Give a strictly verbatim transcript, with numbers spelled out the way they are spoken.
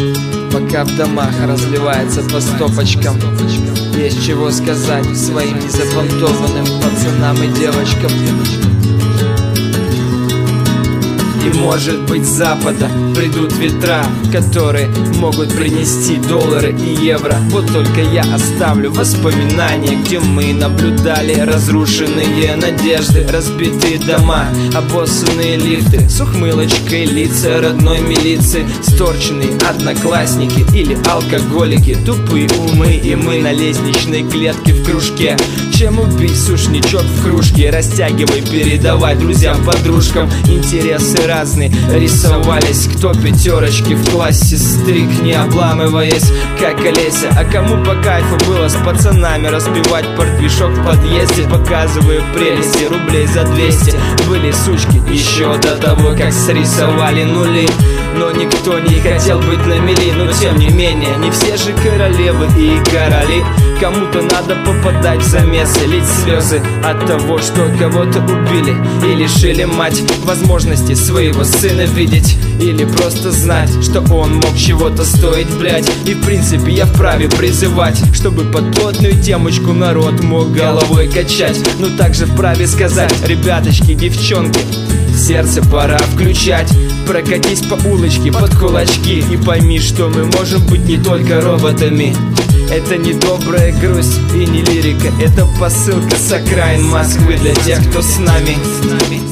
пока в домах разливается по стопочкам. Есть чего сказать своим незапонтованным пацанам и девочкам. И может быть с запада придут ветра, которые могут принести доллары и евро. Вот только я оставлю воспоминания, где мы наблюдали разрушенные надежды, разбитые дома, обоссанные лифты, с ухмылочкой лица родной милиции, сторченные одноклассники или алкоголики, тупые умы и мы на лестничной клетке в кружке. Чем убить сушничок в кружке, растягивай, передавай друзьям, подружкам. Интересы разные рисовались, кто пятерочки в классе стриг, не обламываясь, как Олеся. А кому по кайфу было с пацанами распивать портвишок в подъезде, показывая прелести рублей за двести. Были сучки еще до того, как срисовали нули, но никто не хотел быть на мели. Но тем не менее, не все же королевы и короли. Кому-то надо попадать в замесы, лить слезы от того, что кого-то убили и лишили мать возможности своего сына видеть, или просто знать, что он мог чего-то стоить, блять. И в принципе я вправе призывать, чтобы под плотную темочку народ мог головой качать. Но также вправе сказать: ребяточки, девчонки, сердце пора включать. Прокатись по улочке под кулачки и пойми, что мы можем быть не только роботами. Это не добрая грусть и не лирика, это посылка с окраин Москвы для тех, кто с нами.